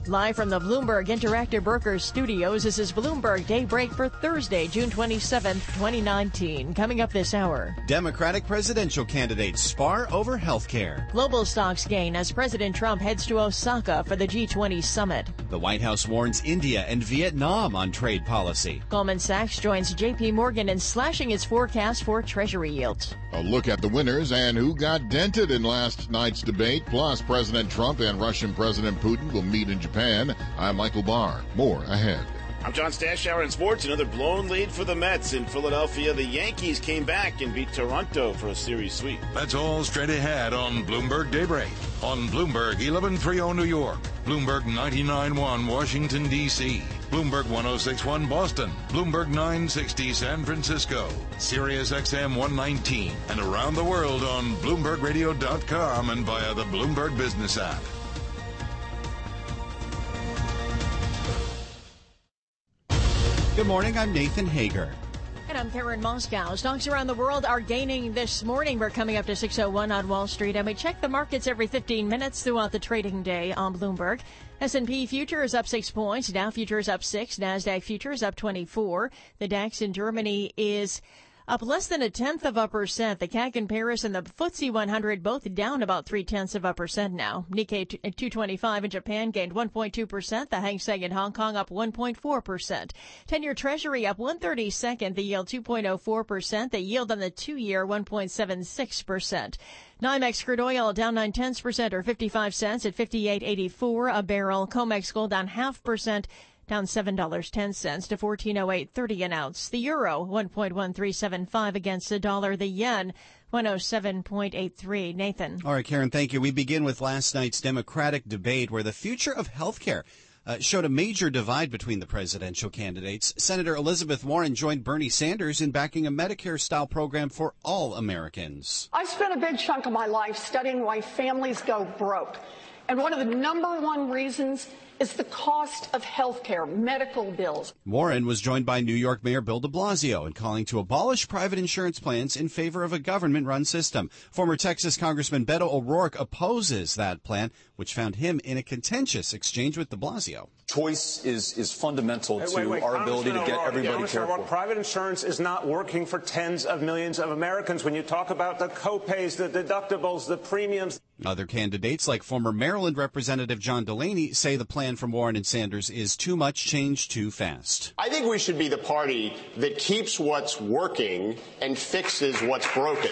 Live from the Bloomberg Interactive Brokers studios, this is Bloomberg Daybreak for Thursday, June 27th, 2019. Coming up this hour. Democratic presidential candidates spar over health care. Global stocks gain as President Trump heads to Osaka for the G20 summit. The White House warns India and Vietnam on trade policy. Goldman Sachs joins J.P. Morgan in slashing its forecast for Treasury yields. A look at the winners and who got dented in last night's debate. Plus, President Trump and Russian President Putin will meet in Japan. I'm Michael Barr. More ahead. I'm John Stashower in sports. Another blown lead for the Mets in Philadelphia. The Yankees came back and beat Toronto for a series sweep. That's all straight ahead on Bloomberg Daybreak. On Bloomberg 1130 New York, Bloomberg 99.1 Washington, D.C., Bloomberg 106.1 Boston, Bloomberg 960 San Francisco, Sirius XM 119, and around the world on BloombergRadio.com and via the Bloomberg Business app. Good morning, I'm Nathan Hager. And I'm Karen Moscow. Stocks around the world are gaining this morning. We're coming up to 6:01 on Wall Street, and we check the markets every 15 minutes throughout the trading day on Bloomberg. S&P futures up 6 points. Dow futures up 6. NASDAQ futures up 24. The DAX in Germany is up less than 0.1%. The CAC in Paris and the FTSE 100 both down about 0.3% now. Nikkei 225 in Japan gained 1.2%. The Hang Seng in Hong Kong up 1.4%. 10-year Treasury up 1/32. The yield 2.04%. The yield on the 2-year 1.76%. NYMEX crude oil down 0.9% or 55 cents at $58.84 a barrel. COMEX gold down 0.5%. Down $7.10 to $14.0830 an ounce. The euro, 1.1375 against the dollar. The yen, 107.83. Nathan. All right, Karen, thank you. We begin with last night's Democratic debate where the future of health care showed a major divide between the presidential candidates. Senator Elizabeth Warren joined Bernie Sanders in backing a Medicare-style program for all Americans. I've spent a big chunk of my life studying why families go broke. And one of the number one reasons is the cost of health care, medical bills. Warren was joined by New York Mayor Bill de Blasio in calling to abolish private insurance plans in favor of a government-run system. Former Texas Congressman Beto O'Rourke opposes that plan, which found him in a contentious exchange with de Blasio. Choice is fundamental to our ability to get everybody cared for. Private insurance is not working for tens of millions of Americans. When you talk about the co-pays, the deductibles, the premiums. Other candidates, like former Maryland Representative John Delaney, say the plan from Warren and Sanders is too much change too fast. I think we should be the party that keeps what's working and fixes what's broken.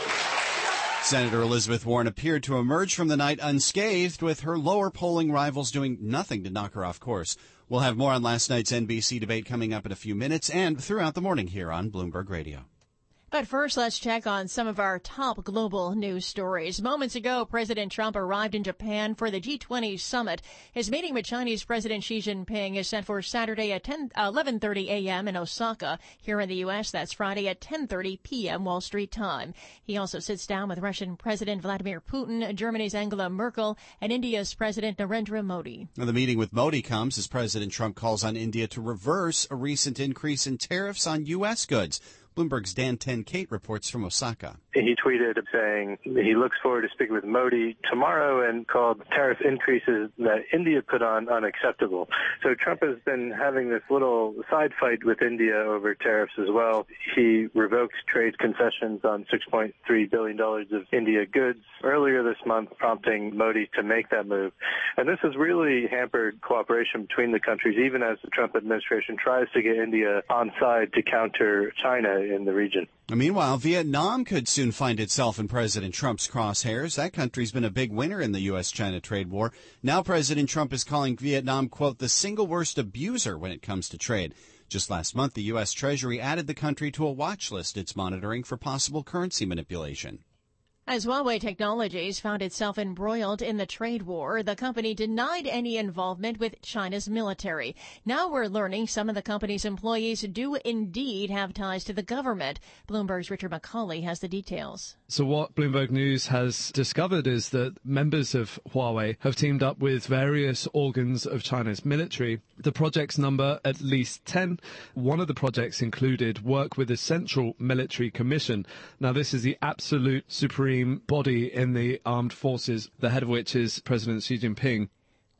Senator Elizabeth Warren appeared to emerge from the night unscathed, with her lower polling rivals doing nothing to knock her off course. We'll have more on last night's NBC debate coming up in a few minutes and throughout the morning here on Bloomberg Radio. But first, let's check on some of our top global news stories. Moments ago, President Trump arrived in Japan for the G20 summit. His meeting with Chinese President Xi Jinping is set for Saturday at 11:30 a.m. in Osaka. Here in the U.S., that's Friday at 10:30 p.m. Wall Street time. He also sits down with Russian President Vladimir Putin, Germany's Angela Merkel, and India's President Narendra Modi. Now, the meeting with Modi comes as President Trump calls on India to reverse a recent increase in tariffs on U.S. goods. Bloomberg's Dan Tenkate reports from Osaka. He tweeted saying he looks forward to speaking with Modi tomorrow and called tariff increases that India put on unacceptable. So Trump has been having this little side fight with India over tariffs as well. He revoked trade concessions on $6.3 billion of India goods earlier this month, prompting Modi to make that move. And this has really hampered cooperation between the countries, even as the Trump administration tries to get India on side to counter China in the region. Meanwhile, Vietnam could soon find itself in President Trump's crosshairs. That country's been a big winner in the U.S.-China trade war. Now President Trump is calling Vietnam, quote, the single worst abuser when it comes to trade. Just last month, the U.S. Treasury added the country to a watch list it's monitoring for possible currency manipulation. As Huawei Technologies found itself embroiled in the trade war, the company denied any involvement with China's military. Now we're learning some of the company's employees do indeed have ties to the government. Bloomberg's Richard McCauley has the details. So what Bloomberg News has discovered is that members of Huawei have teamed up with various organs of China's military. The projects number at least 10. One of the projects included work with the Central Military Commission. Now, this is the absolute supreme body in the armed forces, the head of which is President Xi Jinping.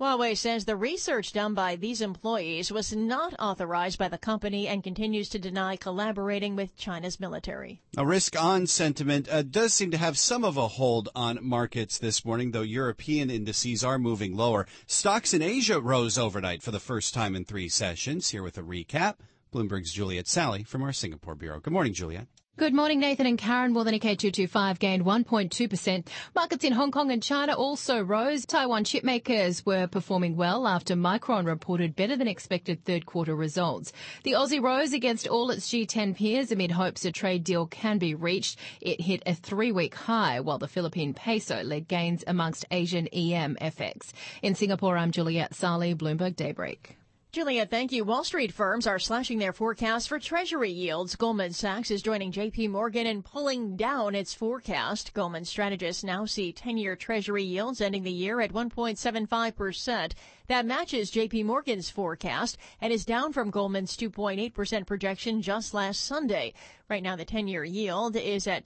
Huawei says the research done by these employees was not authorized by the company and continues to deny collaborating with China's military. A risk-on sentiment does seem to have some of a hold on markets this morning, though European indices are moving lower. Stocks in Asia rose overnight for the first time in 3 sessions. Here with a recap, Bloomberg's Juliet Sally from our Singapore bureau. Good morning, Juliet. Good morning, Nathan and Karen. Well, the Nikkei 225 gained 1.2%. Markets in Hong Kong and China also rose. Taiwan chipmakers were performing well after Micron reported better than expected third quarter results. The Aussie rose against all its G10 peers amid hopes a trade deal can be reached. It hit a 3-week high, while the Philippine peso led gains amongst Asian EM FX. In Singapore, I'm Juliet Sali, Bloomberg Daybreak. Juliet, thank you. Wall Street firms are slashing their forecast for Treasury yields. Goldman Sachs is joining J.P. Morgan in pulling down its forecast. Goldman strategists now see 10-year Treasury yields ending the year at 1.75%. That matches J.P. Morgan's forecast and is down from Goldman's 2.8% projection just last Sunday. Right now, the 10-year yield is at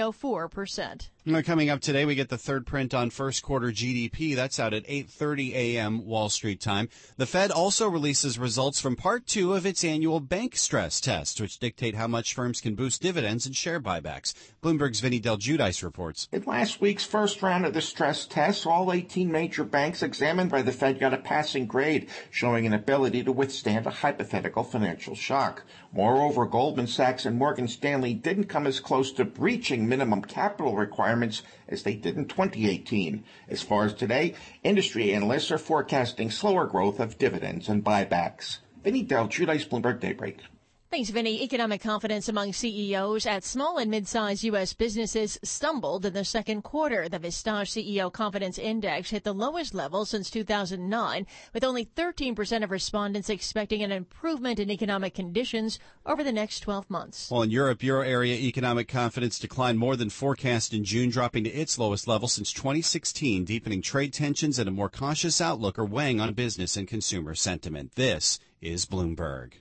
2.04%. Coming up today, we get the third print on first quarter GDP. That's out at 8:30 a.m. Wall Street time. The Fed also releases results from part 2 of its annual bank stress test, which dictate how much firms can boost dividends and share buybacks. Bloomberg's Vinny Del Giudice reports. In last week's first round of the stress test, all 18 major banks examined by the Fed got a passing grade, showing an ability to withstand a hypothetical financial shock. Moreover, Goldman Sachs and Morgan Stanley didn't come as close to breaching minimum capital requirements as they did in 2018. As far as today, industry analysts are forecasting slower growth of dividends and buybacks. Vinny Del Giudice, Bloomberg Daybreak. Thanks, Vinny. Economic confidence among CEOs at small and mid-sized U.S. businesses stumbled in the second quarter. The Vistage CEO Confidence Index hit the lowest level since 2009, with only 13% of respondents expecting an improvement in economic conditions over the next 12 months. Well, in Europe, Euro area economic confidence declined more than forecast in June, dropping to its lowest level since 2016. Deepening trade tensions and a more cautious outlook are weighing on business and consumer sentiment. This is Bloomberg.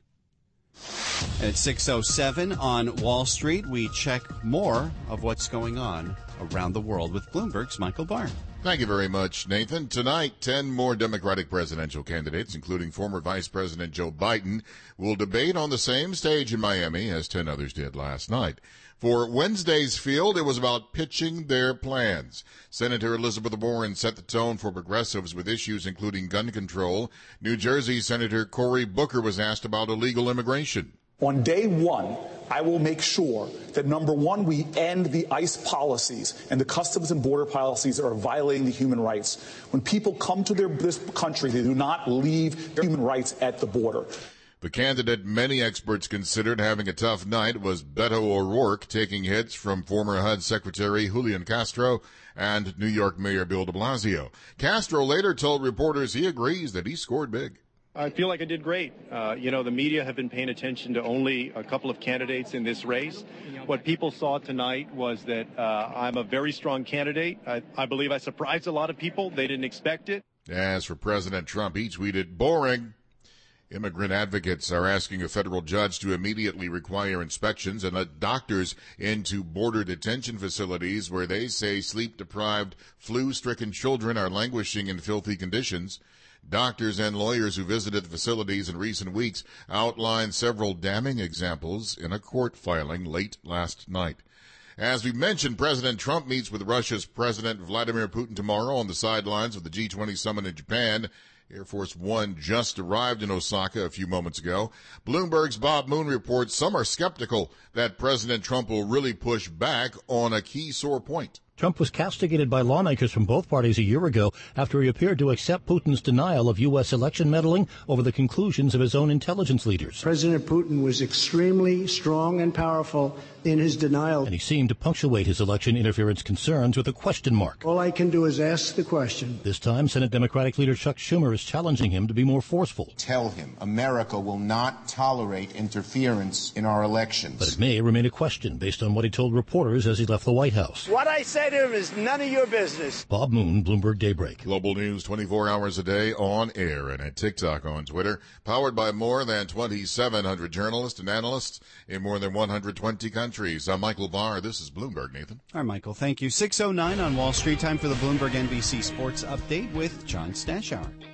At 6:07 on Wall Street, we check more of what's going on around the world with Bloomberg's Michael Barr. Thank you very much, Nathan. Tonight, 10 more Democratic presidential candidates, including former Vice President Joe Biden, will debate on the same stage in Miami as 10 others did last night. For Wednesday's field, it was about pitching their plans. Senator Elizabeth Warren set the tone for progressives with issues including gun control. New Jersey Senator Cory Booker was asked about illegal immigration. On day one, I will make sure that, number one, we end the ICE policies and the customs and border policies that are violating the human rights. When people come to this country, they do not leave human rights at the border. The candidate many experts considered having a tough night was Beto O'Rourke, taking hits from former HUD Secretary Julian Castro and New York Mayor Bill de Blasio. Castro later told reporters he agrees that he scored big. I feel like I did great. The media have been paying attention to only a couple of candidates in this race. What people saw tonight was that I'm a very strong candidate. I believe I surprised a lot of people. They didn't expect it. As for President Trump, he tweeted, boring. Immigrant advocates are asking a federal judge to immediately require inspections and let doctors into border detention facilities where they say sleep-deprived, flu-stricken children are languishing in filthy conditions. Doctors and lawyers who visited the facilities in recent weeks outlined several damning examples in a court filing late last night. As we mentioned, President Trump meets with Russia's President Vladimir Putin tomorrow on the sidelines of the G20 summit in Japan. Air Force One just arrived in Osaka a few moments ago. Bloomberg's Bob Moon reports some are skeptical that President Trump will really push back on a key sore point. Trump was castigated by lawmakers from both parties a year ago after he appeared to accept Putin's denial of U.S. election meddling over the conclusions of his own intelligence leaders. President Putin was extremely strong and powerful in his denial. And he seemed to punctuate his election interference concerns with a question mark. All I can do is ask the question. This time, Senate Democratic leader Chuck Schumer is challenging him to be more forceful. Tell him America will not tolerate interference in our elections. But it may remain a question based on what he told reporters as he left the White House. What I say to him is none of your business. Bob Moon, Bloomberg Daybreak. Global news 24 hours a day on air and at TikTok on Twitter. Powered by more than 2,700 journalists and analysts in more than 120 countries. I'm Michael Barr. This is Bloomberg, Nathan. All right, Michael. Thank you. 6:09 on Wall Street. Time for the Bloomberg NBC Sports Update with John Stashower.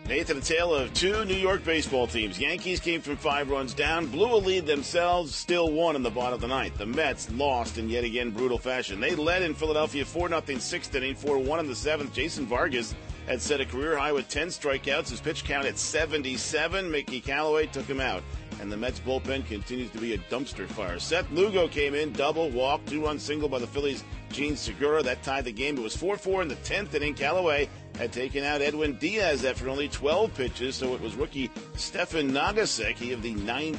Nathan, a tale of two New York baseball teams. Yankees came from 5 runs down, blew a lead themselves, still won in the bottom of the ninth. The Mets lost in yet again brutal fashion. They led in Philadelphia 4-0 sixth inning, 4-1 in the seventh. Jason Vargas had set a career high with 10 strikeouts. His pitch count at 77. Mickey Callaway took him out. And the Mets bullpen continues to be a dumpster fire. Seth Lugo came in, double, walk, 2-run single by the Phillies' Gene Segura. That tied the game. It was 4-4 in the 10th inning. Callaway had taken out Edwin Diaz after only 12 pitches, so it was rookie Stefan Nagaseki of the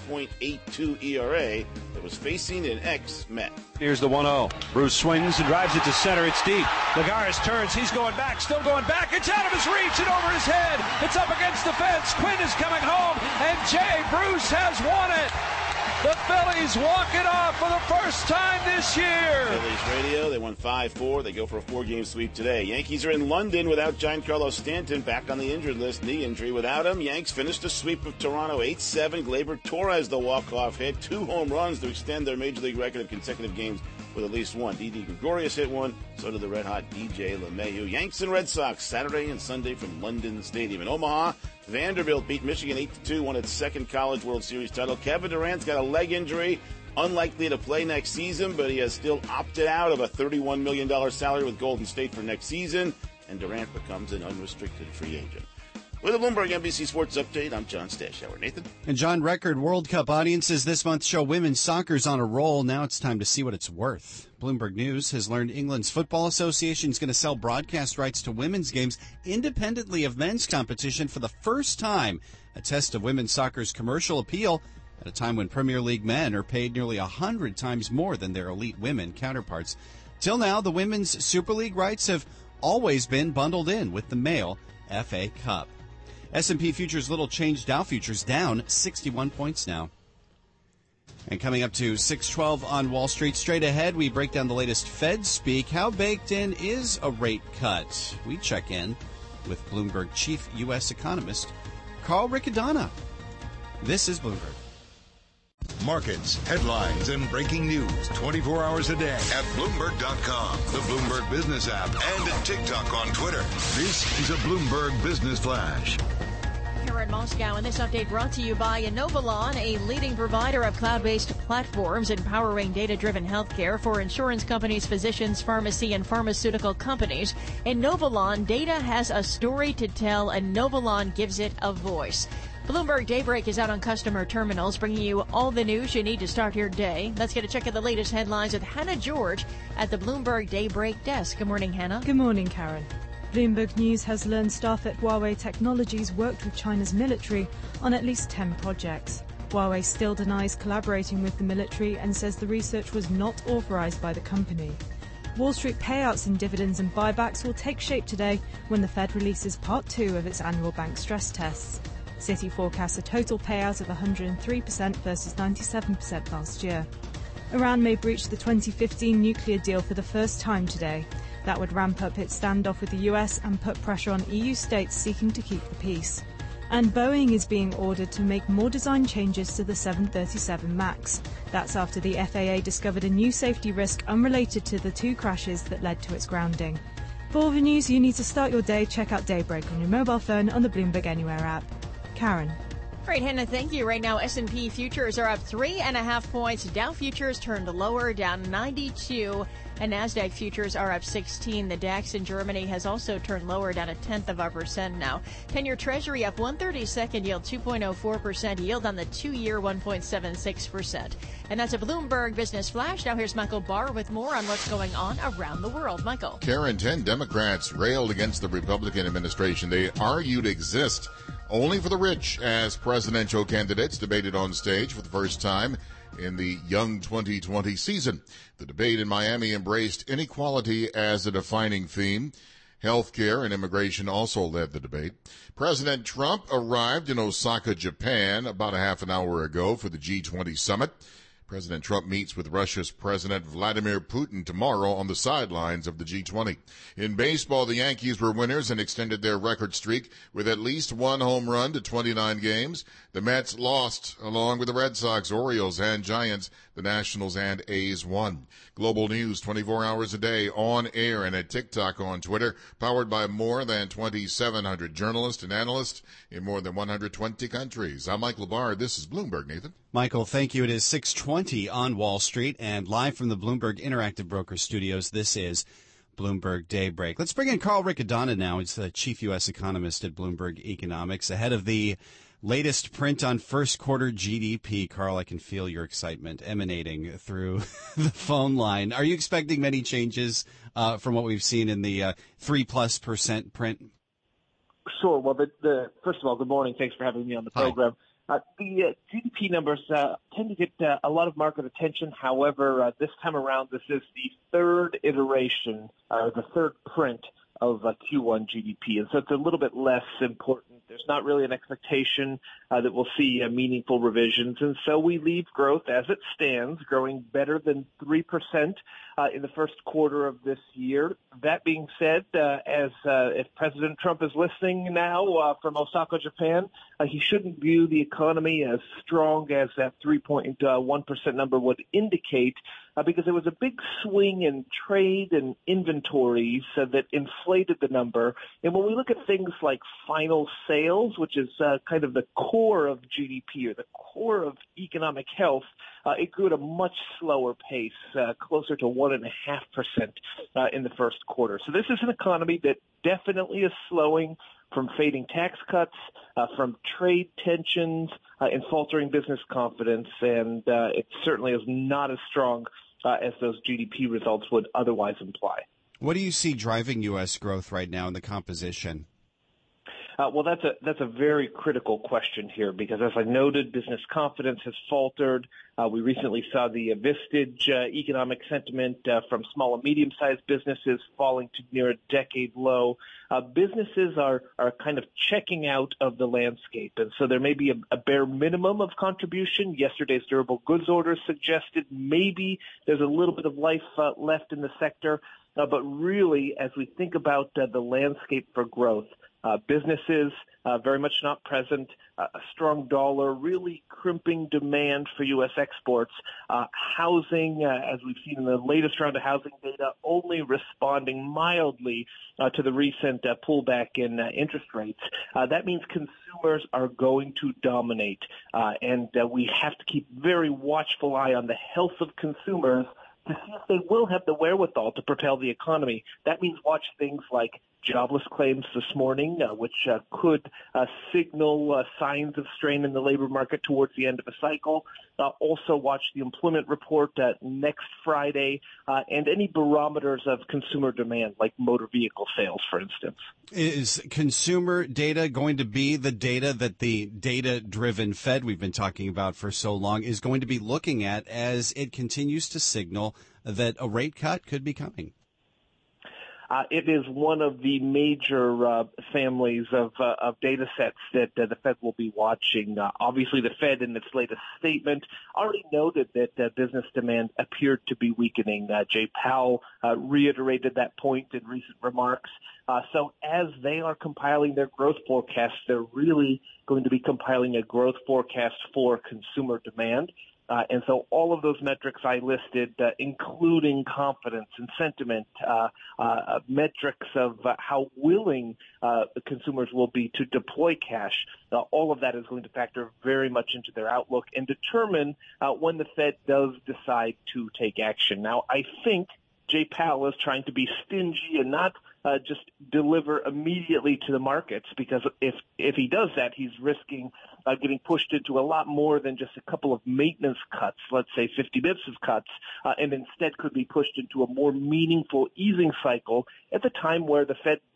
9.82 ERA that was facing an ex-Met. Here's the 1-0. Bruce swings and drives it to center. It's deep. Lagares turns. He's going back. Still going back. It's out of his reach and over his head. It's up against the fence. Quinn is coming home, and Jay Bruce has won it. The Phillies walk it off for the first time this year. Phillies radio, they won 5-4. They go for a 4-game sweep today. Yankees are in London without Giancarlo Stanton, back on the injured list, knee injury. Without him, Yanks finished a sweep of Toronto 8-7. Gleyber Torres, the walk-off hit, 2 home runs to extend their Major League record of consecutive games with at least one. Didi Gregorius hit one, so did the red-hot DJ LeMahieu. Yanks and Red Sox, Saturday and Sunday from London Stadium. In Omaha, Vanderbilt beat Michigan 8-2, won its second College World Series title. Kevin Durant's got a leg injury, unlikely to play next season, but he has still opted out of a $31 million salary with Golden State for next season, and Durant becomes an unrestricted free agent. With a Bloomberg NBC Sports Update, I'm John Stashower. Nathan? And John, record World Cup audiences this month show women's soccer's on a roll. Now it's time to see what it's worth. Bloomberg News has learned England's Football Association is going to sell broadcast rights to women's games independently of men's competition for the first time, a test of women's soccer's commercial appeal at a time when Premier League men are paid nearly 100 times more than their elite women counterparts. Till now, the women's Super League rights have always been bundled in with the male FA Cup. S&P futures little change. Dow futures down 61 points now. And coming up to 6:12 on Wall Street, straight ahead, we break down the latest Fed speak. How baked in is a rate cut? We check in with Bloomberg chief U.S. economist Carl Riccadonna. This is Bloomberg. Markets, headlines, and breaking news 24 hours a day at Bloomberg.com, the Bloomberg Business app, and at TikTok on Twitter. This is a Bloomberg Business Flash. Here in Moscow, and this update brought to you by Inovalon, a leading provider of cloud-based platforms empowering data-driven healthcare for insurance companies, physicians, pharmacy, and pharmaceutical companies. Inovalon, data has a story to tell, and Inovalon gives it a voice. Bloomberg Daybreak is out on customer terminals, bringing you all the news you need to start your day. Let's get a check of the latest headlines with Hannah George at the Bloomberg Daybreak desk. Good morning, Hannah. Good morning, Karen. Bloomberg News has learned staff at Huawei Technologies worked with China's military on at least 10 projects. Huawei still denies collaborating with the military and says the research was not authorized by the company. Wall Street payouts in dividends and buybacks will take shape today when the Fed releases Part 2 of its annual bank stress tests. Citi forecasts a total payout of 103% versus 97% last year. Iran may breach the 2015 nuclear deal for the first time today. That would ramp up its standoff with the US and put pressure on EU states seeking to keep the peace. And Boeing is being ordered to make more design changes to the 737 MAX. That's after the FAA discovered a new safety risk unrelated to the 2 crashes that led to its grounding. For all the news you need to start your day, check out Daybreak on your mobile phone on the Bloomberg Anywhere app. Karen. Great, Hannah, thank you. Right now, S&P futures are up 3.5 points. Dow futures turned lower, down 92. And NASDAQ futures are up 16. The DAX in Germany has also turned lower, down 0.1% now. 10-year Treasury up 1/32 yield, 2.04%. Yield on the 2-year, 1.76%. And that's a Bloomberg Business Flash. Now here's Michael Barr with more on what's going on around the world. Michael. Karen, 10 Democrats railed against the Republican administration. They argued exist only for the rich as presidential candidates debated on stage for the first time in the Young 2020 season. The debate in Miami embraced inequality as a defining theme. Healthcare and immigration also led the debate. President Trump arrived in Osaka, Japan about a half an hour ago for the G20 summit. President Trump meets with Russia's President Vladimir Putin tomorrow on the sidelines of the G20. In baseball, the Yankees were winners and extended their record streak with at least one home run to 29 games. The Mets lost, along with the Red Sox, Orioles, and Giants. The Nationals and A's won. Global news 24 hours a day, on air and at TikTok, on Twitter, powered by more than 2,700 journalists and analysts in more than 120 countries. I'm Mike Labar. This is Bloomberg, Nathan. Michael, thank you. It is 6:20 on Wall Street, and live from the Bloomberg Interactive Brokers studios, this is Bloomberg Daybreak. Let's bring in Carl Riccadonna now. He's the chief U.S. economist at Bloomberg Economics. Ahead of the latest print on first quarter GDP, Carl, I can feel your excitement emanating through the phone line. Are you expecting many changes from what we've seen in the 3+% print? Sure. Well, first of all, good morning. Thanks for having me on the program. The GDP numbers tend to get a lot of market attention. However, this time around, this is the third iteration, the third print of Q1 GDP. And so it's a little bit less important. There's not really an expectation that we'll see meaningful revisions. And so we leave growth as it stands, growing better than 3% in the first quarter of this year. That being said, if President Trump is listening now from Osaka, Japan, he shouldn't view the economy as strong as that 3.1% number would indicate, because there was a big swing in trade and inventories that inflated the number. And when we look at things like final sales, which is kind of the core of GDP or the core of economic health, it grew at a much slower pace, closer to 1.5% in the first quarter. So this is an economy that definitely is slowing from fading tax cuts, from trade tensions, and faltering business confidence, and it certainly is not as strong as those GDP results would otherwise imply. What do you see driving U.S. growth right now in the composition? Well, that's a very critical question here, because as I noted, business confidence has faltered. We recently saw the Vistage economic sentiment from small and medium-sized businesses falling to near a decade low. Businesses are kind of checking out of the landscape, and so there may be a bare minimum of contribution. Yesterday's durable goods orders suggested maybe there's a little bit of life left in the sector, but really, as we think about the landscape for growth, businesses very much not present, a strong dollar, really crimping demand for U.S. exports, housing, as we've seen in the latest round of housing data, only responding mildly to the recent pullback in interest rates. That means consumers are going to dominate, and we have to keep very watchful eye on the health of consumers to see if they will have the wherewithal to propel the economy. That means watch things like jobless claims this morning, which could signal signs of strain in the labor market towards the end of a cycle. Also watch the employment report next Friday, and any barometers of consumer demand, like motor vehicle sales, for instance. Is consumer data going to be the data that the data-driven Fed we've been talking about for so long is going to be looking at as it continues to signal that a rate cut could be coming? It is one of the major families of data sets that the Fed will be watching. Obviously, the Fed, in its latest statement, already noted that business demand appeared to be weakening. Jay Powell reiterated that point in recent remarks. So as they are compiling their growth forecast, they're really going to be compiling a growth forecast for consumer demand. And so all of those metrics I listed, including confidence and sentiment, metrics of how willing the consumers will be to deploy cash, all of that is going to factor very much into their outlook and determine when the Fed does decide to take action. Now, I think Jay Powell is trying to be stingy and not just deliver immediately to the markets, because if he does that, he's risking getting pushed into a lot more than just a couple of maintenance cuts, let's say 50 bips of cuts, and instead could be pushed into a more meaningful easing cycle at the time where the Fed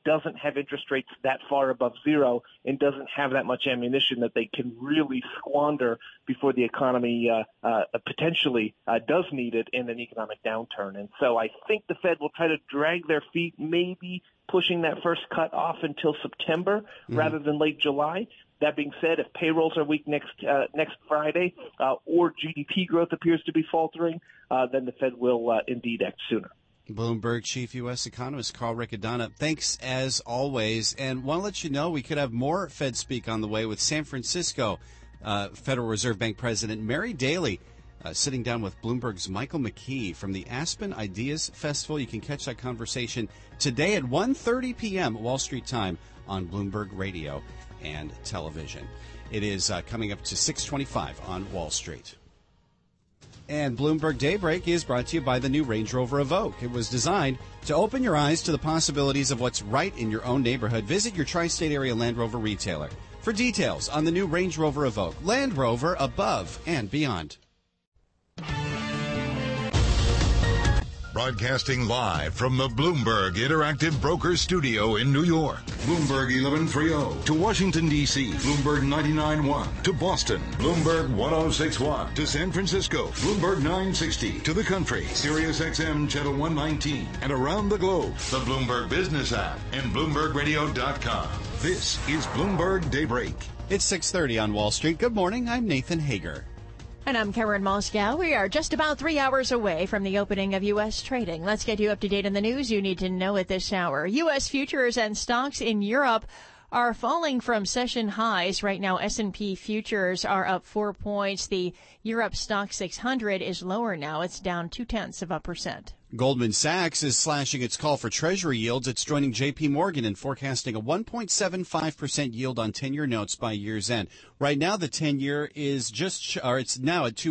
doesn't have interest rates that far above zero and doesn't have that much ammunition that they can really squander before the economy potentially does need it in an economic downturn. And so I think the Fed will try to drag their feet, maybe pushing that first cut off until September rather than late July. That being said, if payrolls are weak next Friday or GDP growth appears to be faltering, then the Fed will indeed act sooner. Bloomberg Chief U.S. Economist Carl Riccadonna, thanks as always. And want to let you know we could have more Fed speak on the way with San Francisco Federal Reserve Bank President Mary Daly sitting down with Bloomberg's Michael McKee from the Aspen Ideas Festival. You can catch that conversation today at 1:30 p.m. Wall Street time on Bloomberg Radio and television. It is coming up to 6:25 on Wall Street. And Bloomberg Daybreak is brought to you by the new Range Rover Evoque. It was designed to open your eyes to the possibilities of what's right in your own neighborhood. Visit your tri-state area Land Rover retailer for details on the new Range Rover Evoque. Land Rover, above and beyond. Broadcasting live from the Bloomberg Interactive Brokers Studio in New York. Bloomberg 1130 to Washington, D.C. Bloomberg 99.1 to Boston. Bloomberg 106.1 to San Francisco. Bloomberg 960 to the country. Sirius XM Channel 119 and around the globe. The Bloomberg Business app and BloombergRadio.com. This is Bloomberg Daybreak. It's 6:30 on Wall Street. Good morning. I'm Nathan Hager. And I'm Karen Moscow. We are just about 3 hours away from the opening of U.S. trading. Let's get you up to date on the news you need to know at this hour. U.S. futures and stocks in Europe are falling from session highs. Right now, S&P futures are up 4 points. The Europe Stock 600 is lower now. It's down 0.2%. Goldman Sachs is slashing its call for Treasury yields. It's joining J.P. Morgan in forecasting a 1.75% yield on 10-year notes by year's end. Right now, the 10-year is it's now at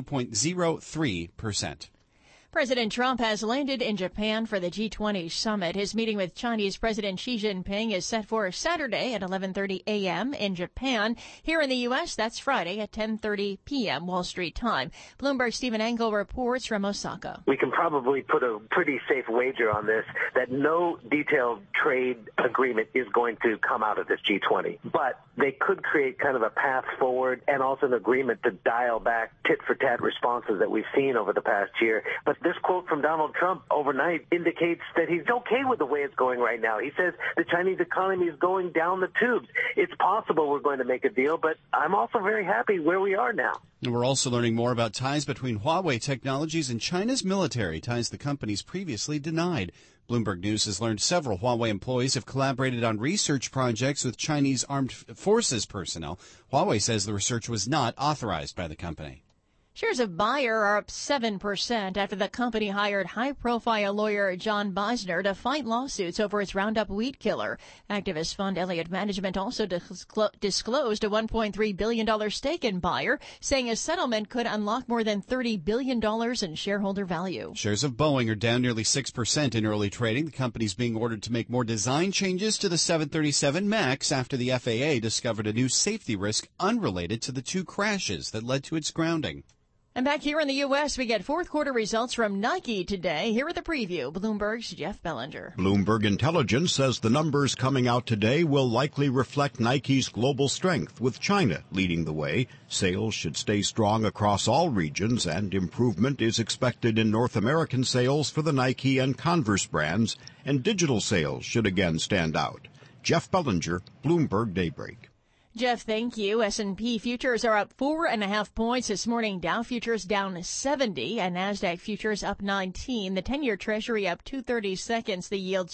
2.03%. President Trump has landed in Japan for the G20 summit. His meeting with Chinese President Xi Jinping is set for Saturday at 11:30 a.m. in Japan. Here in the U.S., that's Friday at 10:30 p.m. Wall Street time. Bloomberg's Stephen Engel reports from Osaka. We can probably put a pretty safe wager on this that no detailed trade agreement is going to come out of this G20. But they could create kind of a path forward and also an agreement to dial back tit-for-tat responses that we've seen over the past year. But this quote from Donald Trump overnight indicates that he's okay with the way it's going right now. He says the Chinese economy is going down the tubes. It's possible we're going to make a deal, but I'm also very happy where we are now. And we're also learning more about ties between Huawei Technologies and China's military, ties the companies previously denied. Bloomberg News has learned several Huawei employees have collaborated on research projects with Chinese armed forces personnel. Huawei says the research was not authorized by the company. Shares of Bayer are up 7% after the company hired high-profile lawyer John Beisner to fight lawsuits over its Roundup weed killer. Activist fund Elliott Management also disclosed a $1.3 billion stake in Bayer, saying a settlement could unlock more than $30 billion in shareholder value. Shares of Boeing are down nearly 6% in early trading. The company's being ordered to make more design changes to the 737 MAX after the FAA discovered a new safety risk unrelated to the two crashes that led to its grounding. And back here in the U.S., we get fourth quarter results from Nike today. Here with the preview, Bloomberg's Jeff Bellinger. Bloomberg Intelligence says the numbers coming out today will likely reflect Nike's global strength, with China leading the way. Sales should stay strong across all regions, and improvement is expected in North American sales for the Nike and Converse brands, and digital sales should again stand out. Jeff Bellinger, Bloomberg Daybreak. Jeff, thank you. S&P futures are up 4.5 points this morning. Dow futures down 70 and NASDAQ futures up 19. The 10-year Treasury up 2/32, the yield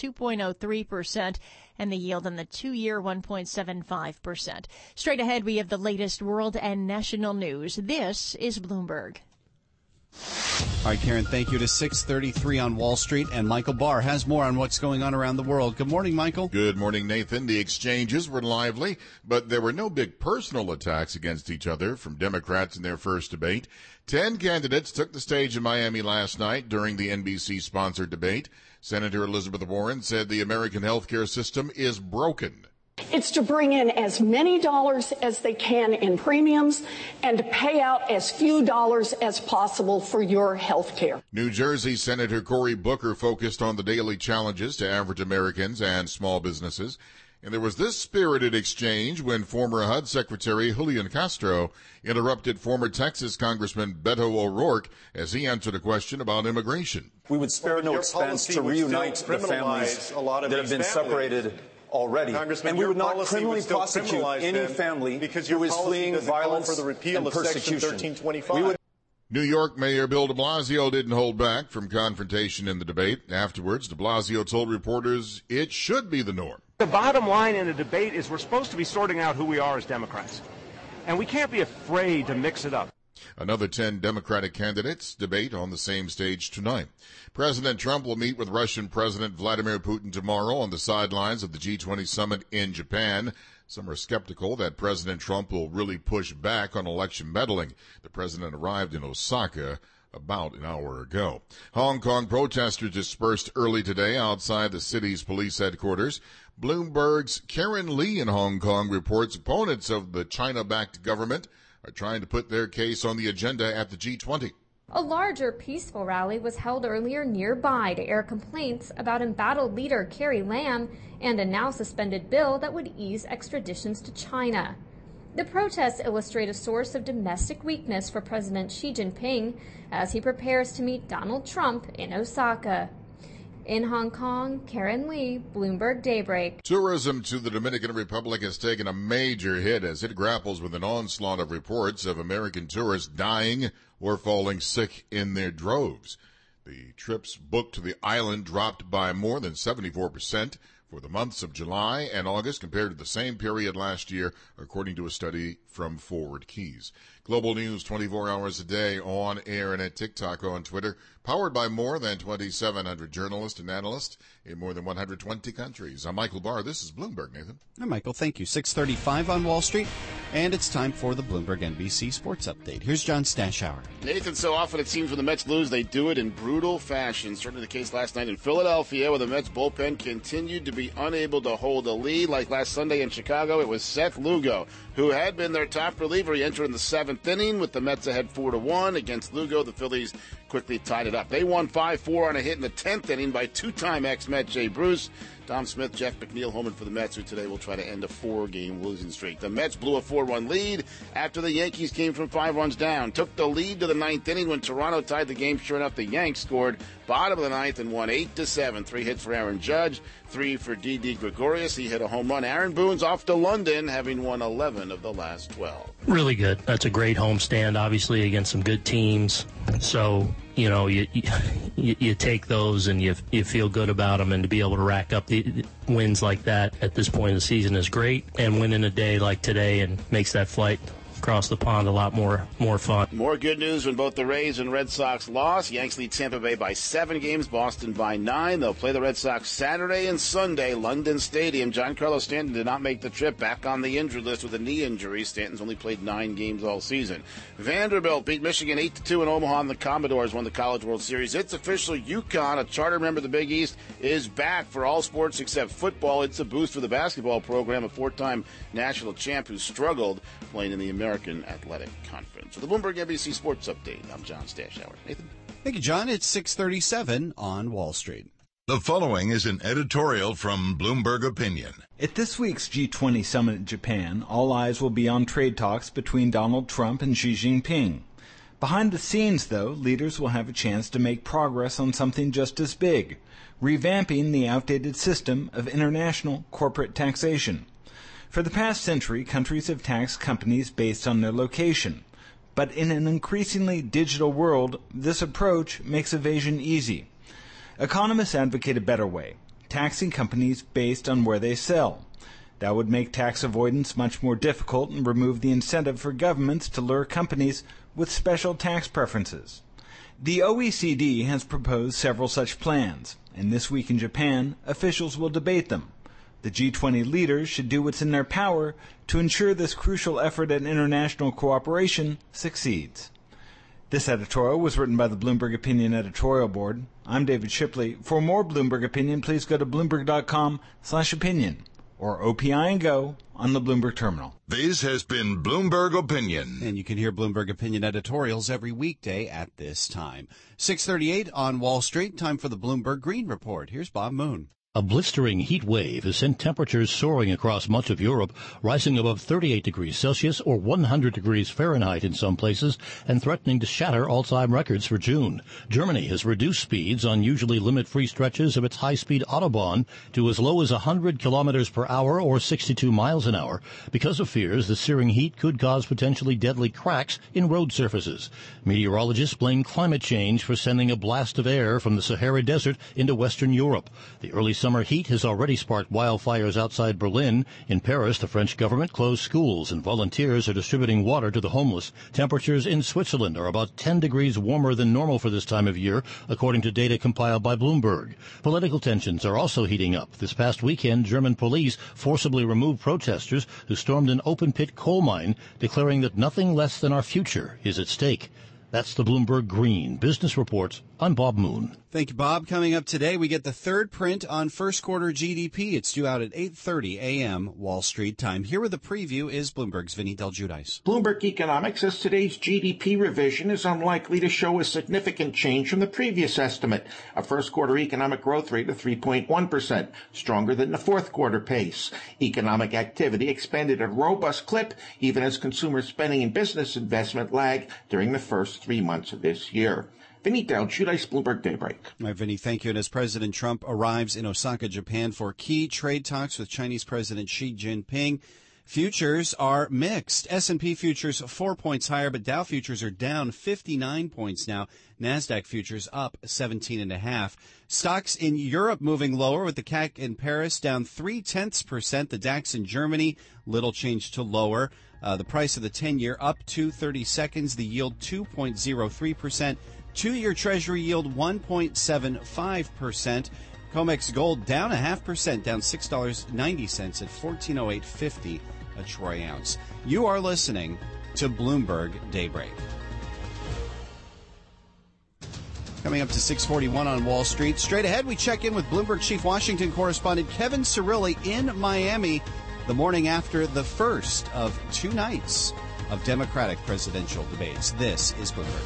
2.03%, and the yield on the 2-year 1.75%. Straight ahead, we have the latest world and national news. This is Bloomberg. All right, Karen, thank you. To 6:33 on Wall Street, and Michael Barr has more on what's going on around the world. Good morning, Michael. Good morning, Nathan. The exchanges were lively, but there were no big personal attacks against each other from Democrats in their first debate. 10 candidates took the stage in Miami last night during the NBC-sponsored debate. Senator Elizabeth Warren said the American healthcare system is broken. It's to bring in as many dollars as they can in premiums and to pay out as few dollars as possible for your health care. New Jersey Senator Cory Booker focused on the daily challenges to average Americans and small businesses. And there was this spirited exchange when former HUD Secretary Julian Castro interrupted former Texas Congressman Beto O'Rourke as he answered a question about immigration. We would spare no expense to reunite the families that have been separated already. And we would not criminally prosecute any family who is fleeing violence and persecution. New York Mayor Bill de Blasio didn't hold back from confrontation in the debate. Afterwards, de Blasio told reporters it should be the norm. The bottom line in a debate is we're supposed to be sorting out who we are as Democrats. And we can't be afraid to mix it up. Another 10 Democratic candidates debate on the same stage tonight. President Trump will meet with Russian President Vladimir Putin tomorrow on the sidelines of the G20 summit in Japan. Some are skeptical that President Trump will really push back on election meddling. The president arrived in Osaka about an hour ago. Hong Kong protesters dispersed early today outside the city's police headquarters. Bloomberg's Karen Lee in Hong Kong reports opponents of the China-backed government are trying to put their case on the agenda at the G20. A larger peaceful rally was held earlier nearby to air complaints about embattled leader Carrie Lam and a now suspended bill that would ease extraditions to China. The protests illustrate a source of domestic weakness for President Xi Jinping as he prepares to meet Donald Trump in Osaka. In Hong Kong, Karen Lee, Bloomberg Daybreak. Tourism to the Dominican Republic has taken a major hit as it grapples with an onslaught of reports of American tourists dying or falling sick in their droves. The trips booked to the island dropped by more than 74% for the months of July and August compared to the same period last year, according to a study from Forward Keys. Global News 24 hours a day on air and at TikTok on Twitter, powered by more than 2,700 journalists and analysts in more than 120 countries. I'm Michael Barr. This is Bloomberg, Nathan. Hi, Michael. Thank you. 6:35 on Wall Street, and it's time for the Bloomberg NBC Sports Update. Here's John Stashower. Nathan, so often it seems when the Mets lose, they do it in brutal fashion. Certainly the case last night in Philadelphia, where the Mets bullpen continued to be unable to hold a lead. Like last Sunday in Chicago, it was Seth Lugo, who had been their top reliever. He entered in the 7th inning with the Mets ahead 4-1 against Lugo. The Phillies quickly tied it up. They won 5-4 on a hit in the 10th inning by two-time ex-Met Jay Bruce. Tom Smith, Jeff McNeil home for the Mets, who today will try to end a 4-game losing streak. The Mets blew a 4-1 lead after the Yankees came from 5 runs down. Took the lead to the 9th inning when Toronto tied the game. Sure enough, the Yanks scored bottom of the 9th and won 8-7. 3 hits for Aaron Judge, 3 for Didi Gregorius. He hit a home run. Aaron Boone's off to London, having won 11 of the last 12. Really good. That's a great homestand, obviously, against some good teams. So, you know, you take those and you feel good about them, and to be able to rack up the wins like that at this point of the season is great. And winning a day like today and makes that flight across the pond a lot more fun. More good news when both the Rays and Red Sox lost. Yanks lead Tampa Bay by 7 games, Boston by 9. They'll play the Red Sox Saturday and Sunday, London Stadium. Giancarlo Stanton did not make the trip, back on the injured list with a knee injury. Stanton's only played 9 games all season. Vanderbilt beat Michigan 8-2 in Omaha, and the Commodores won the College World Series. It's official. UConn, a charter member of the Big East, is back for all sports except football. It's a boost for the basketball program, a 4-time national champ who struggled playing in the American Athletic Conference. For the Bloomberg NBC Sports Update, I'm John Stashower. Nathan? Thank you, John. It's 6:37 on Wall Street. The following is an editorial from Bloomberg Opinion. At this week's G20 summit in Japan, all eyes will be on trade talks between Donald Trump and Xi Jinping. Behind the scenes, though, leaders will have a chance to make progress on something just as big, revamping the outdated system of international corporate taxation. For the past century, countries have taxed companies based on their location. But in an increasingly digital world, this approach makes evasion easy. Economists advocate a better way, taxing companies based on where they sell. That would make tax avoidance much more difficult and remove the incentive for governments to lure companies with special tax preferences. The OECD has proposed several such plans, and this week in Japan, officials will debate them. The G20 leaders should do what's in their power to ensure this crucial effort at international cooperation succeeds. This editorial was written by the Bloomberg Opinion editorial board. I'm David Shipley. For more Bloomberg Opinion, please go to Bloomberg.com/opinion. or OPI and Go on the Bloomberg Terminal. This has been Bloomberg Opinion. And you can hear Bloomberg Opinion editorials every weekday at this time. 6:38 on Wall Street. Time for the Bloomberg Green Report. Here's Bob Moon. A blistering heat wave has sent temperatures soaring across much of Europe, rising above 38 degrees Celsius or 100 degrees Fahrenheit in some places, and threatening to shatter all-time records for June. Germany has reduced speeds on usually limit-free stretches of its high-speed Autobahn to as low as 100 kilometers per hour or 62 miles an hour because of fears the searing heat could cause potentially deadly cracks in road surfaces. Meteorologists blame climate change for sending a blast of air from the Sahara Desert into Western Europe. The early summer heat has already sparked wildfires outside Berlin. In Paris, the French government closed schools and volunteers are distributing water to the homeless. Temperatures in Switzerland are about 10 degrees warmer than normal for this time of year, according to data compiled by Bloomberg. Political tensions are also heating up. This past weekend, German police forcibly removed protesters who stormed an open-pit coal mine, declaring that nothing less than our future is at stake. That's the Bloomberg Green Business Report. I'm Bob Moon. Thank you, Bob. Coming up today, we get the third print on first quarter GDP. It's due out at 8:30 a.m. Wall Street time. Here with the preview is Bloomberg's Vinny Del Giudice. Bloomberg Economics says today's GDP revision is unlikely to show a significant change from the previous estimate, a first quarter economic growth rate of 3.1%, stronger than the fourth quarter pace. Economic activity expanded at a robust clip, even as consumer spending and business investment lagged during the first 3 months of this year. Vinny Del Giudice, Bloomberg Daybreak. All right, Vinny, thank you. And as President Trump arrives in Osaka, Japan for key trade talks with Chinese President Xi Jinping, futures are mixed. S&P futures 4 points higher, but Dow futures are down 59 points now. NASDAQ futures up 17.5. Stocks in Europe moving lower, with the CAC in Paris down 0.3%. The DAX in Germany, little change to lower. The price of the 10-year up 2.30 seconds. The yield 2.03%. 2-year Treasury yield 1.75%. COMEX gold down 0.5%, down $6.90 at $14.0850 a troy ounce. You are listening to Bloomberg Daybreak. Coming up to 6:41 on Wall Street. Straight ahead, we check in with Bloomberg Chief Washington correspondent Kevin Cirilli in Miami the morning after the first of 2 nights of Democratic presidential debates. This is Bloomberg.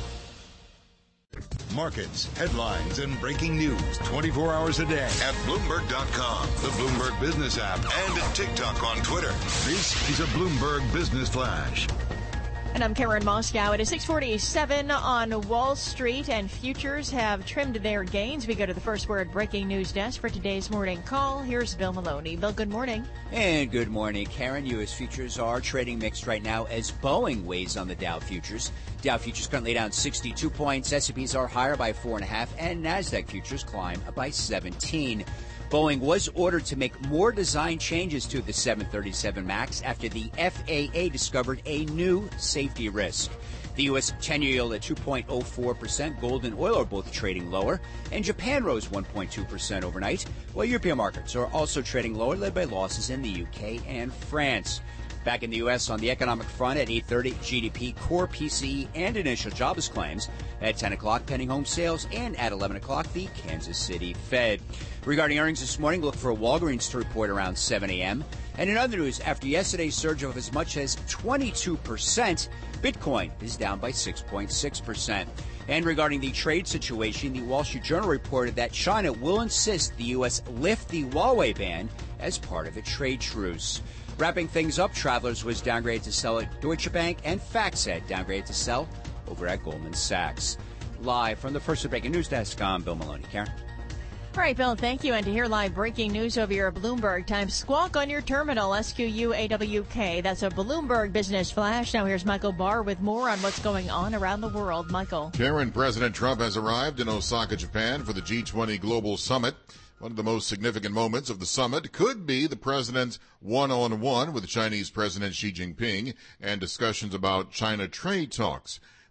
Markets, headlines, and breaking news 24 hours a day at Bloomberg.com, the Bloomberg Business app, and at TikTok on Twitter. This is a Bloomberg Business Flash. And I'm Karen Moscow. It is 6:47 on Wall Street, and futures have trimmed their gains. We go to the First Word breaking news desk for today's morning call. Here's Bill Maloney. Bill, good morning. And good morning, Karen. U.S. futures are trading mixed right now as Boeing weighs on the Dow futures. Dow futures currently down 62 points. S&Ps are higher by 4.5, and NASDAQ futures climb by 17. Boeing was ordered to make more design changes to the 737 MAX after the FAA discovered a new safety risk. The U.S. 10-year yield at 2.04%, gold and oil are both trading lower, and Japan rose 1.2% overnight, while European markets are also trading lower, led by losses in the U.K. and France. Back in the U.S. on the economic front at 8:30, GDP, core PCE, and initial jobless claims. At 10 o'clock, pending home sales, and at 11 o'clock, the Kansas City Fed. Regarding earnings this morning, look for Walgreens to report around 7 a.m. And in other news, after yesterday's surge of as much as 22%, Bitcoin is down by 6.6%. And regarding the trade situation, the Wall Street Journal reported that China will insist the U.S. lift the Huawei ban as part of a trade truce. Wrapping things up, Travelers was downgraded to sell at Deutsche Bank, and FactSet downgraded to sell over at Goldman Sachs. Live from the First Breaking News Desk, I'm Bill Maloney. Karen? All right, Bill, thank you. And to hear live breaking news over your Bloomberg time, squawk on your terminal, SQUAWK. That's a Bloomberg Business Flash. Now here's Michael Barr with more on what's going on around the world. Michael. Karen, President Trump has arrived in Osaka, Japan for the G20 Global Summit. One of the most significant moments of the summit could be the president's one-on-one with Chinese President Xi Jinping and discussions about China trade talks.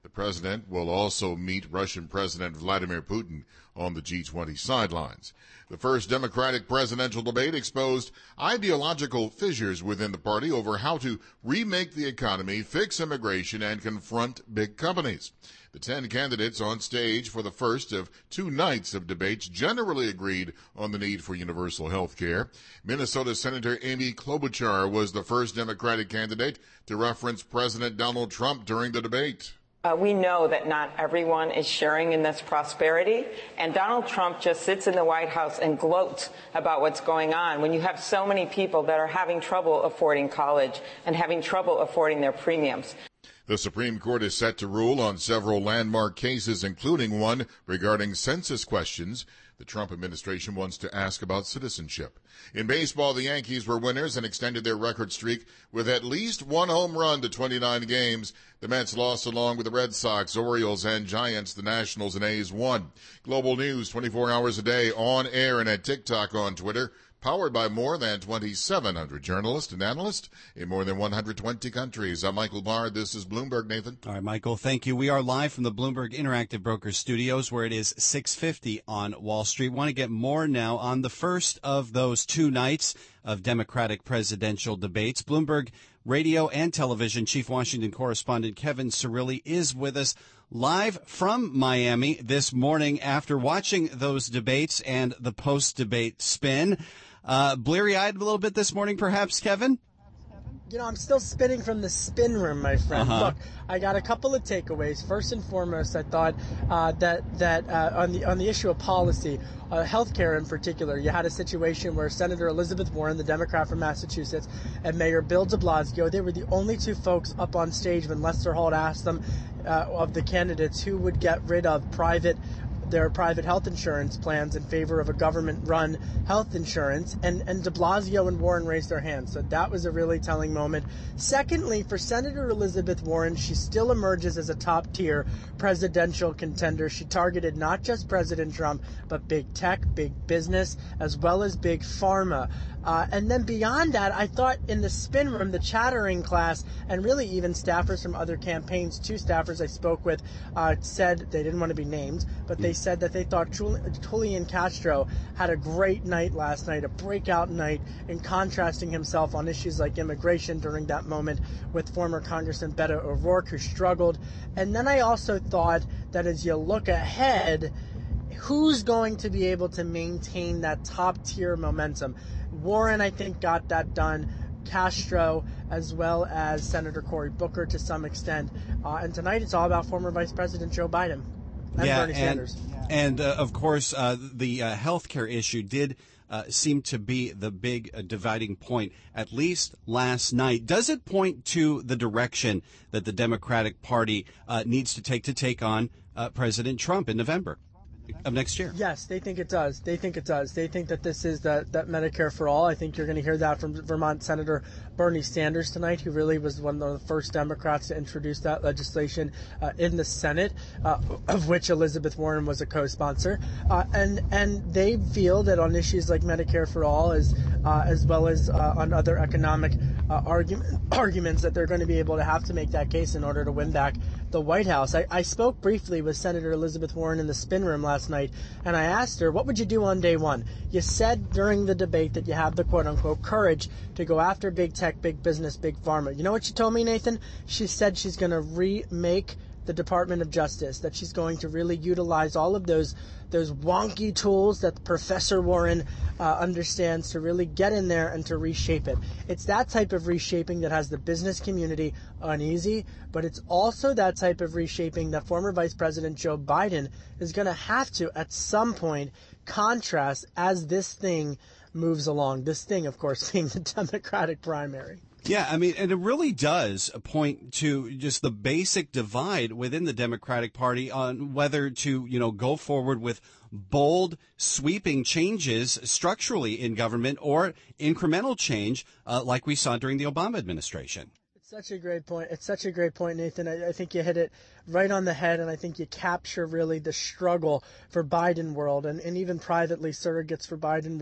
The president will also meet Russian President Vladimir Putin on the G20 sidelines. The first Democratic presidential debate exposed ideological fissures within the party over how to remake the economy, fix immigration, and confront big companies. The 10 candidates on stage for the first of 2 nights of debates generally agreed on the need for universal health care. Minnesota Senator Amy Klobuchar was the first Democratic candidate to reference President Donald Trump during the debate. We know that not everyone is sharing in this prosperity, and Donald Trump just sits in the White House and gloats about what's going on when you have so many people that are having trouble affording college and having trouble affording their premiums. The Supreme Court is set to rule on several landmark cases, including one regarding census questions the Trump administration wants to ask about citizenship. In baseball, the Yankees were winners and extended their record streak with at least 1 home run to 29 games. The Mets lost along with the Red Sox, Orioles, and Giants. The Nationals and A's won. Global news 24 hours a day on air and at TikTok on Twitter. Powered by more than 2,700 journalists and analysts in more than 120 countries. I'm Michael Bard. This is Bloomberg, Nathan. All right, Michael, thank you. We are live from the Bloomberg Interactive Brokers studios where it is 6:50 on Wall Street. Want to get more now on the first of those 2 nights of Democratic presidential debates. Bloomberg Radio and Television Chief Washington Correspondent Kevin Cirilli is with us live from Miami this morning after watching those debates and the post-debate spin. Bleary-eyed a little bit this morning, perhaps, Kevin? You know, I'm still spinning from the spin room, my friend. Look, I got a couple of takeaways. First and foremost, I thought that on the issue of policy, healthcare in particular, you had a situation where Senator Elizabeth Warren, the Democrat from Massachusetts, and Mayor Bill de Blasio, they were the only 2 folks up on stage when Lester Holt asked them of the candidates who would get rid of their private health insurance plans in favor of a government-run health insurance, and de Blasio and Warren raised their hands. So that was a really telling moment. Secondly, for Senator Elizabeth Warren, she still emerges as a top-tier presidential contender. She targeted not just President Trump, but big tech, big business, as well as big pharma. And then beyond that, I thought in the spin room, the chattering class, and really even staffers from other campaigns, 2 staffers I spoke with said they didn't want to be named, but they said that they thought Julian Castro had a great night last night, a breakout night, in contrasting himself on issues like immigration during that moment with former Congressman Beto O'Rourke, who struggled. And then I also thought that as you look ahead, who's going to be able to maintain that top-tier momentum? Warren, I think, got that done. Castro, as well as Senator Cory Booker to some extent. And tonight it's all about former Vice President Joe Biden and Bernie Sanders. And of course, the healthcare issue did seem to be the big dividing point, at least last night. Does it point to the direction that the Democratic Party needs to take on President Trump in November of next year? Yes, they think it does. They think that this is that Medicare for all. I think you're going to hear that from Vermont Senator Bernie Sanders tonight, who really was one of the first Democrats to introduce that legislation in the Senate, of which Elizabeth Warren was a co-sponsor. And they feel that on issues like Medicare for all, as well as on other economic arguments, that they're going to be able to have to make that case in order to win back the White House. I spoke briefly with Senator Elizabeth Warren in the spin room last night, and I asked her, what would you do on day one? You said during the debate that you have the quote-unquote courage to go after big tech, big business, big pharma. You know what she told me, Nathan? She said she's going to remake the Department of Justice, that she's going to really utilize all of those wonky tools that Professor Warren understands to really get in there and to reshape it. It's that type of reshaping that has the business community uneasy, but it's also that type of reshaping that former Vice President Joe Biden is going to have to, at some point, contrast as this thing moves along. This thing, of course, being the Democratic primary. Yeah, I mean, and it really does point to just the basic divide within the Democratic Party on whether to, go forward with bold, sweeping changes structurally in government or incremental change like we saw during the Obama administration. Such a great point. It's such a great point, Nathan. I think you hit it right on the head, and I think you capture really the struggle for Biden world and even privately surrogates for Biden world.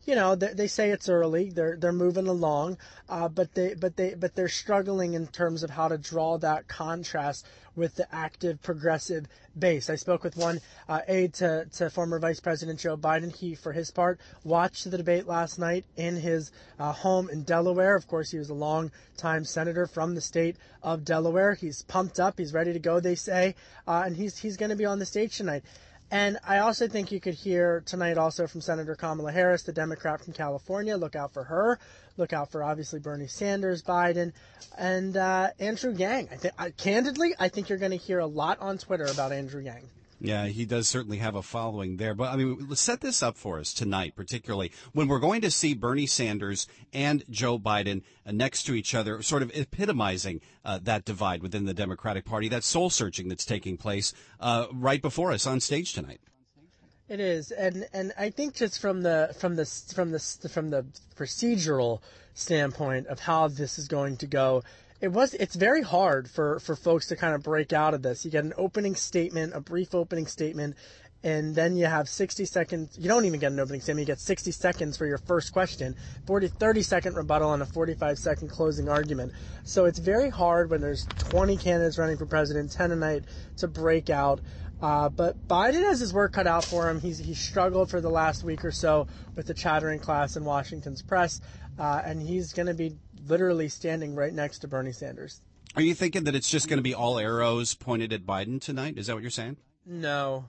they say it's early. They're moving along, but they're struggling in terms of how to draw that contrast with the active progressive base. I spoke with one aide to former Vice President Joe Biden. He, for his part, watched the debate last night in his home in Delaware. Of course, he was a long-time senator from the state of Delaware. He's pumped up. He's ready to go, they say, and he's going to be on the stage tonight. And I also think you could hear tonight also from Senator Kamala Harris, the Democrat from California. Look out for her. Look out for, obviously, Bernie Sanders, Biden, and Andrew Yang. Candidly, I think you're going to hear a lot on Twitter about Andrew Yang. Yeah, he does certainly have a following there. But, I mean, let's set this up for us tonight, particularly when we're going to see Bernie Sanders and Joe Biden next to each other, sort of epitomizing that divide within the Democratic Party, that soul-searching that's taking place right before us on stage tonight. It is, and I think just from the procedural standpoint of how this is going to go, it's very hard for folks to kind of break out of this. You get an opening statement, a brief opening statement, and then you have 60 seconds. You don't even get an opening statement. You get 60 seconds for your first question, 30-second rebuttal, and a 45-second closing argument. So it's very hard when there's 20 candidates running for president, 10 a night, to break out. But Biden has his work cut out for him. He's struggled for the last week or so with the chattering class in Washington's press, and he's going to be literally standing right next to Bernie Sanders. Are you thinking that it's just going to be all arrows pointed at Biden tonight? Is that what you're saying? No,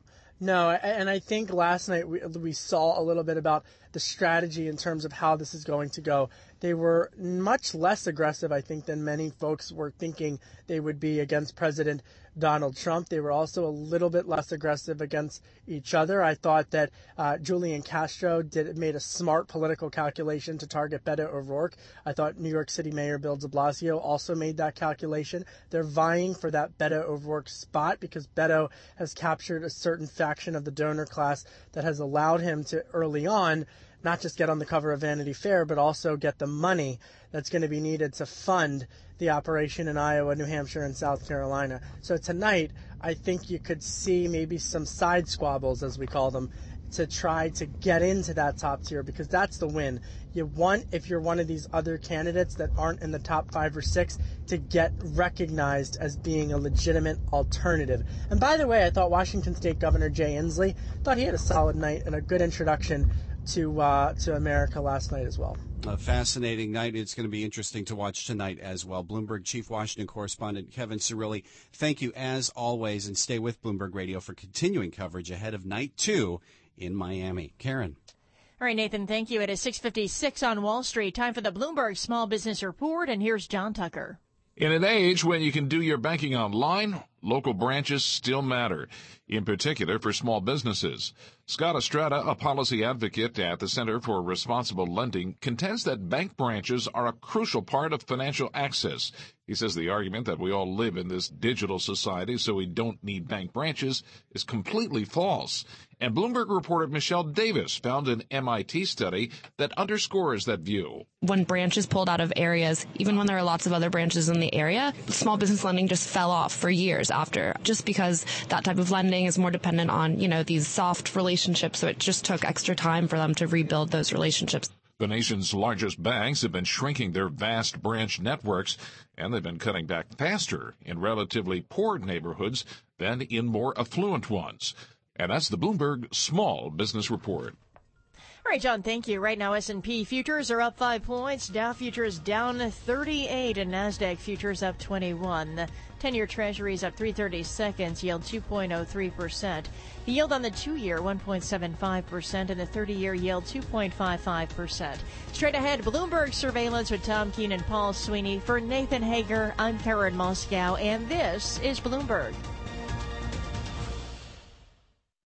and I think last night we saw a little bit about the strategy in terms of how this is going to go. They were much less aggressive, I think, than many folks were thinking they would be against President Donald Trump. They were also a little bit less aggressive against each other. I thought that Julian Castro made a smart political calculation to target Beto O'Rourke. I thought New York City Mayor Bill de Blasio also made that calculation. They're vying for that Beto O'Rourke spot because Beto has captured a certain faction of the donor class that has allowed him to early on not just get on the cover of Vanity Fair, but also get the money that's going to be needed to fund the operation in Iowa, New Hampshire, and South Carolina. So tonight, I think you could see maybe some side squabbles, as we call them, to try to get into that top tier, because that's the win. You want, if you're one of these other candidates that aren't in the top 5 or 6, to get recognized as being a legitimate alternative. And by the way, I thought Washington State Governor Jay Inslee, thought he had a solid night and a good introduction to America last night as well. A fascinating night. It's going to be interesting to watch tonight as well. Bloomberg Chief Washington Correspondent Kevin Cirilli, thank you as always, and stay with Bloomberg Radio for continuing coverage ahead of Night 2 in Miami. Karen. All right, Nathan, thank you. It is 6:56 on Wall Street. Time for the Bloomberg Small Business Report, and here's John Tucker. In an age when you can do your banking online, local branches still matter, in particular for small businesses. Scott Estrada, a policy advocate at the Center for Responsible Lending, contends that bank branches are a crucial part of financial access. He says the argument that we all live in this digital society, so we don't need bank branches, is completely false. And Bloomberg reporter Michelle Davis found an MIT study that underscores that view. When branches pulled out of areas, even when there are lots of other branches in the area, small business lending just fell off for years after, just because that type of lending is more dependent on, these soft relationships. So it just took extra time for them to rebuild those relationships. The nation's largest banks have been shrinking their vast branch networks, and they've been cutting back faster in relatively poor neighborhoods than in more affluent ones. And that's the Bloomberg Small Business Report. All right, John, thank you. Right now, S&P futures are up 5 points. Dow futures down 38, and NASDAQ futures up 21. The 10-year Treasury is up 3/32, yield 2.03%. The yield on the 2-year, 1.75%, and the 30-year yield, 2.55%. Straight ahead, Bloomberg Surveillance with Tom Keene and Paul Sweeney. For Nathan Hager, I'm Karen Moscow, and this is Bloomberg.